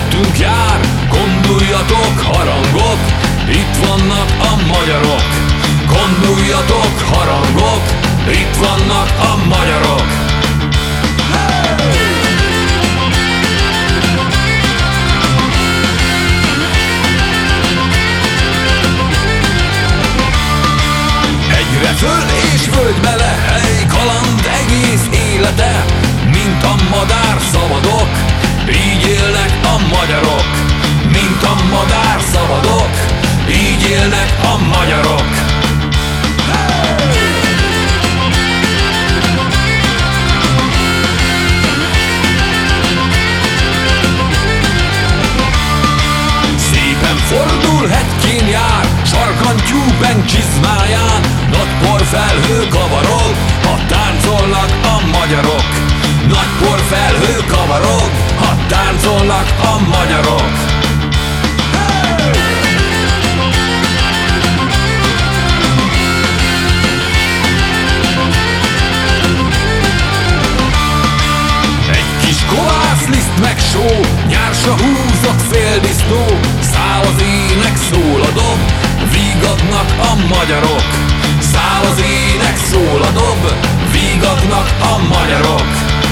előttünk jár, gondoljatok harangok, itt vannak a magyarok. Gondoljatok harangok, itt vannak a magyarok. Egyre föl és völgybe lehely, kaland egész élete, mint a madár szabadok, így élnek a magyarok. Mint a madár szabadok, így élnek a magyarok. Szépen fordul, hetjén jár, sarkantyú benk csizmáján, nagy porfelhő kavarog, ha táncolnak a magyarok. Nagy porfelhő kavarog, ha táncolnak a magyarok. Egy kis kovászliszt meg só, nyársra húzott féldisznó, száll az ének, szól a dob, vígadnak a magyarok. Száll az ének, szól a dob, vígadnak a magyarok.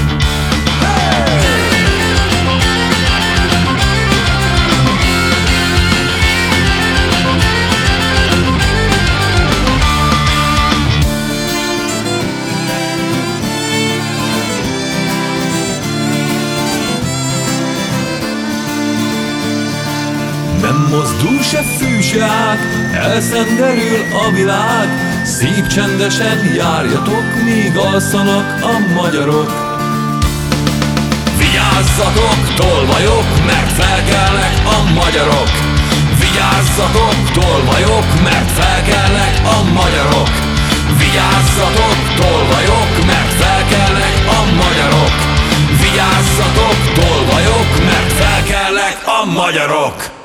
Nem mozdul se fű se ág, elszenderül a világ. Szép csendesen járjatok, míg alszanak a magyarok. Vigyázzatok, tolvajok, mert felkelnek a magyarok. Vigyázzatok, tolvajok, mert felkelnek a magyarok. Vigyázzatok, tolvajok, mert felkelnek a magyarok. Vigyázzatok, tolvajok, mert felkelnek a magyarok.